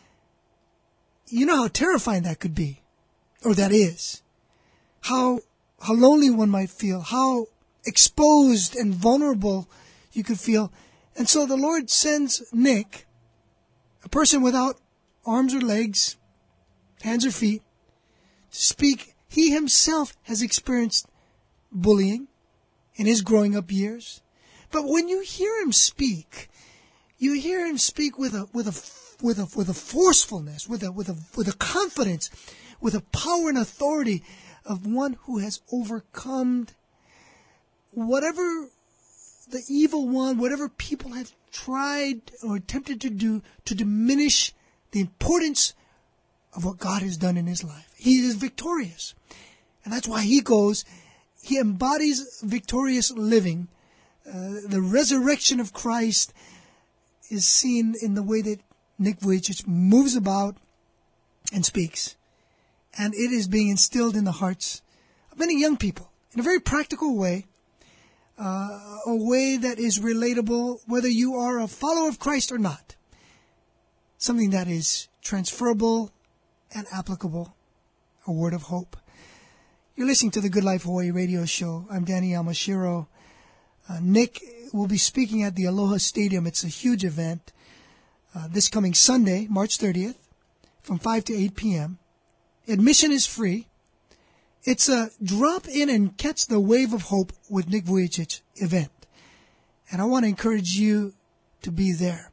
You know how terrifying that could be, or that is. How lonely one might feel, how exposed and vulnerable you could feel. And so the Lord sends Nick, a person without arms or legs, hands or feet, to speak. He himself has experienced bullying in his growing up years. But when you hear him speak, you hear him speak with a forcefulness, with a confidence, with a power and authority of one who has overcome whatever the evil one, whatever people have tried or attempted to do to diminish the importance of what God has done in his life. He is victorious. And that's why he embodies victorious living. The resurrection of Christ is seen in the way that Nick Vujicic moves about and speaks. And it is being instilled in the hearts of many young people in a very practical way, a way that is relatable whether you are a follower of Christ or not. Something that is transferable and applicable, a word of hope. You're listening to the Good Life Hawaii Radio Show. I'm Danny Yamashiro. Nick will be speaking at the Aloha Stadium. It's a huge event this coming Sunday, March 30th, from 5 to 8 p.m. Admission is free. It's a drop in and catch the wave of hope with Nick Vujicic event. And I want to encourage you to be there.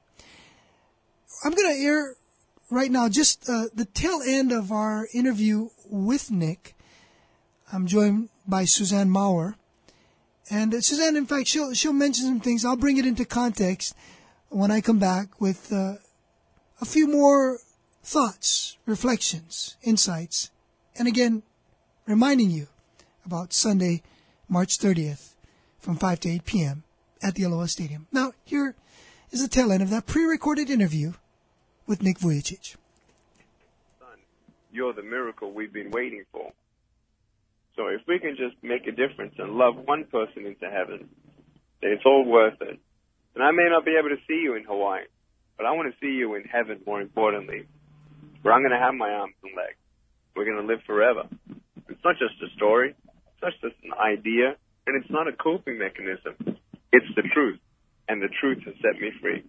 I'm going to air right now just the tail end of our interview with Nick. I'm joined by Suzanne Maurer. And Suzanne, in fact, she'll mention some things. I'll bring it into context when I come back with a few more thoughts, reflections, insights. And again, reminding you about Sunday, March 30th from 5 to 8 p.m. at the Aloha Stadium. Now, here is the tail end of that pre-recorded interview with Nick Vujicic. Son, you're the miracle we've been waiting for. So if we can just make a difference and love one person into heaven, then it's all worth it. And I may not be able to see you in Hawaii, but I want to see you in heaven more importantly, where I'm going to have my arms and legs. We're going to live forever. It's not just a story. It's not just an idea. And it's not a coping mechanism. It's the truth. And the truth has set me free.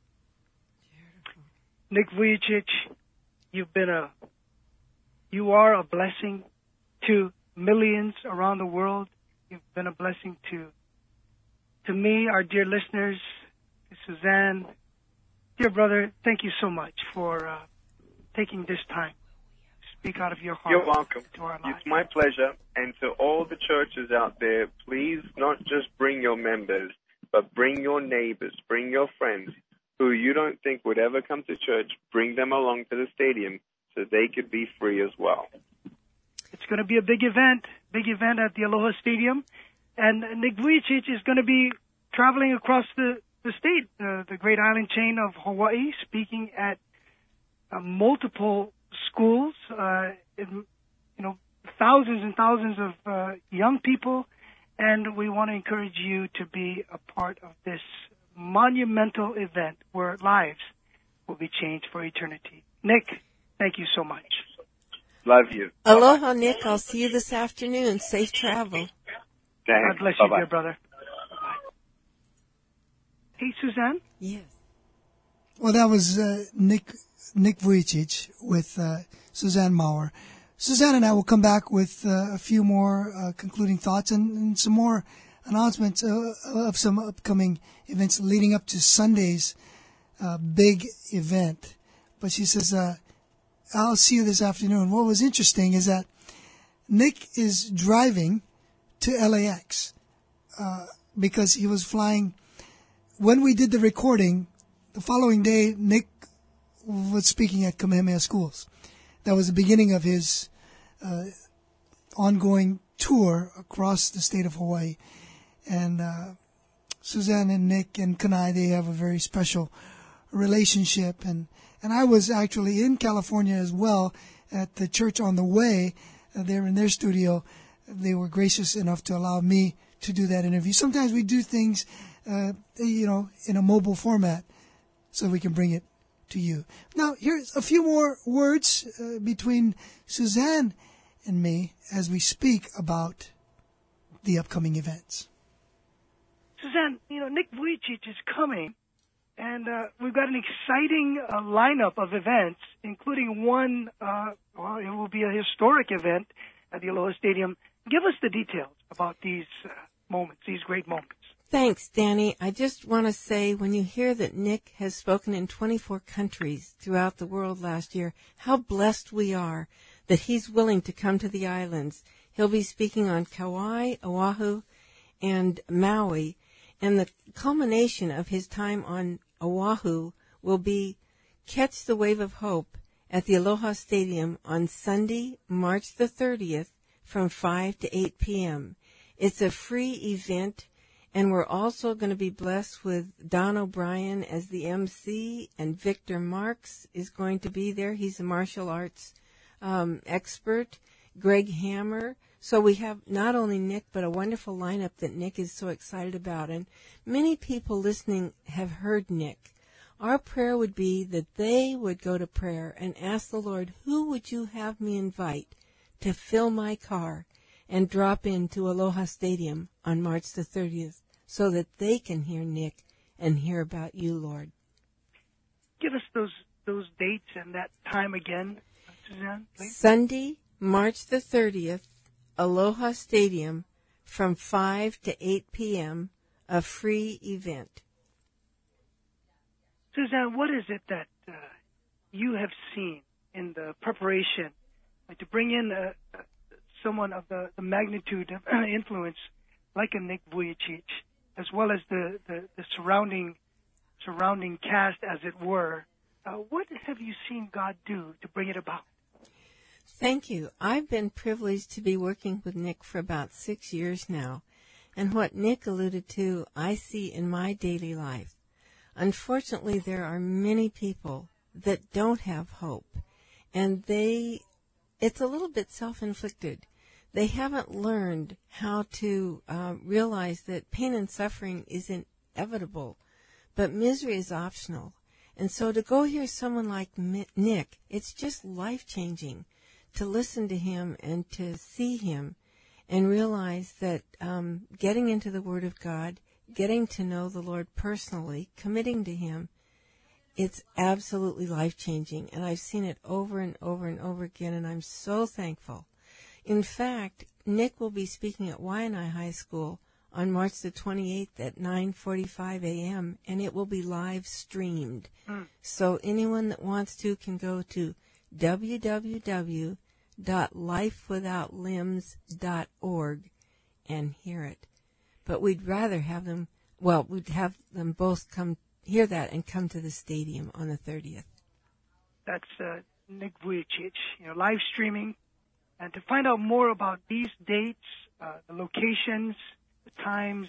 Nick Vujicic, you are a blessing to millions around the world. You've been a blessing to me, our dear listeners, Suzanne. Dear brother, thank you so much for taking this time to speak out of your heart. You're welcome. To our lives. It's my pleasure. And to all the churches out there, please not just bring your members, but bring your neighbors, bring your friends who you don't think would ever come to church. Bring them along to the stadium so they could be free as well. It's going to be a big event at the Aloha Stadium. And Nick Vujicic is going to be traveling across the state, the great island chain of Hawaii, speaking at multiple schools, thousands and thousands of young people, and we want to encourage you to be a part of this monumental event where lives will be changed for eternity. Nick, thank you so much. Love you. Aloha, Nick. I'll see you this afternoon. Safe travel. Thanks. God bless you, dear brother. Bye-bye. Hey, Suzanne? Yes. Well, that was Nick Vujicic with Suzanne Maurer. Suzanne and I will come back with a few more concluding thoughts and some more announcements of some upcoming events leading up to Sunday's big event. But she says, I'll see you this afternoon. What was interesting is that Nick is driving to LAX because he was flying. When we did the recording, the following day, Nick was speaking at Kamehameha Schools. That was the beginning of his ongoing tour across the state of Hawaii. And Suzanne and Nick and Kanai, they have a very special relationship. And I was actually in California as well at the Church on the Way. They're in their studio. They were gracious enough to allow me to do that interview. Sometimes we do things, in a mobile format so we can bring it to you. Now, here's a few more words between Suzanne and me as we speak about the upcoming events. Suzanne, Nick Vujicic is coming, and we've got an exciting lineup of events, including one, it will be a historic event at the Aloha Stadium. Give us the details about these moments, these great moments. Thanks, Danny. I just want to say, when you hear that Nick has spoken in 24 countries throughout the world last year, how blessed we are that he's willing to come to the islands. He'll be speaking on Kauai, Oahu, and Maui, and the culmination of his time on Oahu will be Catch the Wave of Hope at the Aloha Stadium on Sunday, March the 30th from 5 to 8 p.m. It's a free event, and we're also going to be blessed with Don O'Brien as the MC, and Victor Marks is going to be there. He's a martial arts expert. Greg Hammer. So we have not only Nick, but a wonderful lineup that Nick is so excited about. And many people listening have heard Nick. Our prayer would be that they would go to prayer and ask the Lord, who would you have me invite to fill my car and drop into Aloha Stadium on March the 30th so that they can hear Nick and hear about you, Lord. Give us those dates and that time again, Suzanne, please. Sunday, March the 30th, Aloha Stadium from 5 to 8 p.m., a free event. Suzanne, what is it that you have seen in the preparation to bring in someone of the magnitude of influence like a Nick Vujicic, as well as the surrounding cast, as it were? What have you seen God do to bring it about? Thank you. I've been privileged to be working with Nick for about 6 years now, and what Nick alluded to, I see in my daily life. Unfortunately, there are many people that don't have hope, and it's a little bit self-inflicted. They haven't learned how to realize that pain and suffering is inevitable, but misery is optional. And so to go hear someone like Nick, it's just life-changing to listen to him and to see him and realize that getting into the Word of God, getting to know the Lord personally, committing to Him, it's absolutely life-changing. And I've seen it over and over and over again, and I'm so thankful. In fact, Nick will be speaking at Waianae High School on March the 28th at 9:45 a.m., and it will be live streamed. So anyone that wants to can go to www.nickvujicic, www.lifewithoutlimbs.org and hear it. But we'd rather have them, we'd have them both come hear that and come to the stadium on the 30th. That's Nick Vujicic, live streaming. And to find out more about these dates, the locations, the times,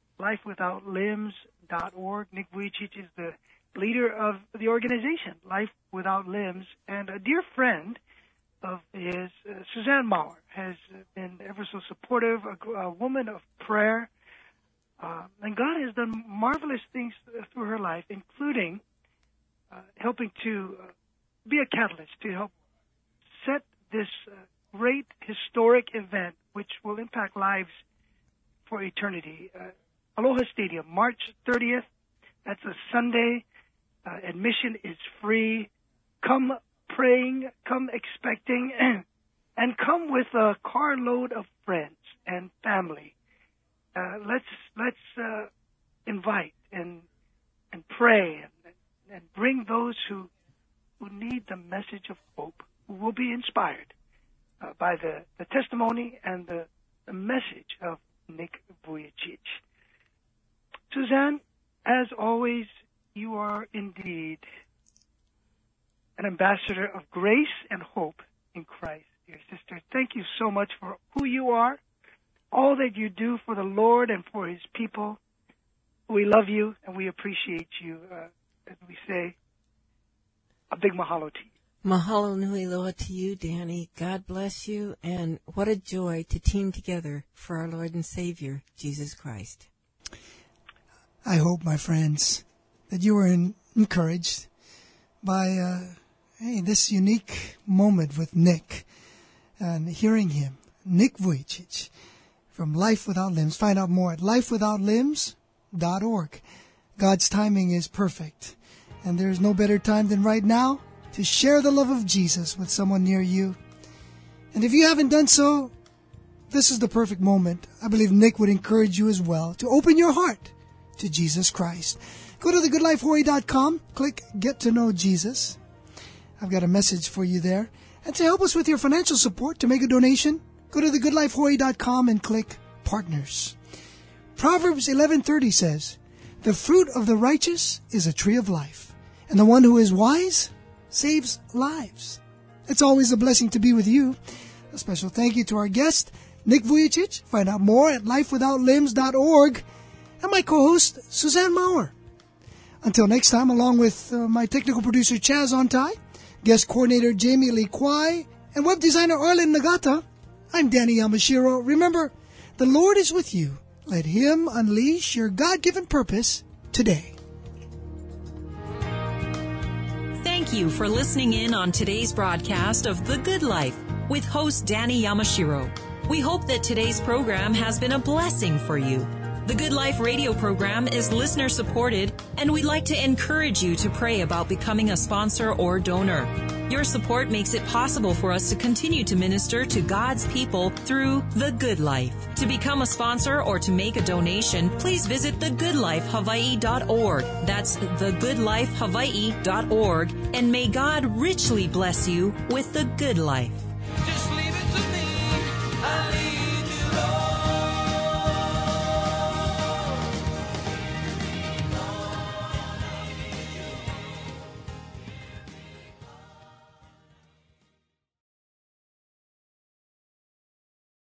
lifewithoutlimbs.org. Nick Vujicic is the leader of the organization, Life Without Limbs, and a dear friend of his, Suzanne Maurer, has been ever so supportive, a woman of prayer. And God has done marvelous things through her life, including helping to be a catalyst to help set this great historic event, which will impact lives for eternity. Aloha Stadium, March 30th. That's a Sunday. Admission is free. Come praying, come expecting, and come with a carload of friends and family. Let's invite and pray and bring those who need the message of hope, who will be inspired by the testimony and the message of Nick Vujicic. Suzanne, as always, you are indeed an ambassador of grace and hope in Christ, dear sister. Thank you so much for who you are, all that you do for the Lord and for His people. We love you and we appreciate you. As we say, a big mahalo to you. Mahalo nui loa to you, Danny. God bless you, and what a joy to team together for our Lord and Savior, Jesus Christ. I hope, my friends, that you were encouraged by this unique moment with Nick and hearing him, Nick Vujicic, from Life Without Limbs. Find out more at lifewithoutlimbs.org. God's timing is perfect, and there's no better time than right now to share the love of Jesus with someone near you. And if you haven't done so, this is the perfect moment. I believe Nick would encourage you as well to open your heart to Jesus Christ. Go to thegoodlifehawaii.com, click Get to Know Jesus. I've got a message for you there. And to help us with your financial support, to make a donation, go to thegoodlifehawaii.com and click Partners. Proverbs 11:30 says, "The fruit of the righteous is a tree of life, and the one who is wise saves lives." It's always a blessing to be with you. A special thank you to our guest, Nick Vujicic. Find out more at lifewithoutlimbs.org. And my co-host, Suzanne Maurer. Until next time, along with my technical producer, Chaz Ontai, guest coordinator, Jamie Lee Kwai, and web designer, Arlen Nagata, I'm Danny Yamashiro. Remember, the Lord is with you. Let Him unleash your God-given purpose today. Thank you for listening in on today's broadcast of The Good Life with host Danny Yamashiro. We hope that today's program has been a blessing for you. The Good Life radio program is listener supported, and we'd like to encourage you to pray about becoming a sponsor or donor. Your support makes it possible for us to continue to minister to God's people through The Good Life. To become a sponsor or to make a donation, please visit thegoodlifehawaii.org. That's thegoodlifehawaii.org, and may God richly bless you with the good life.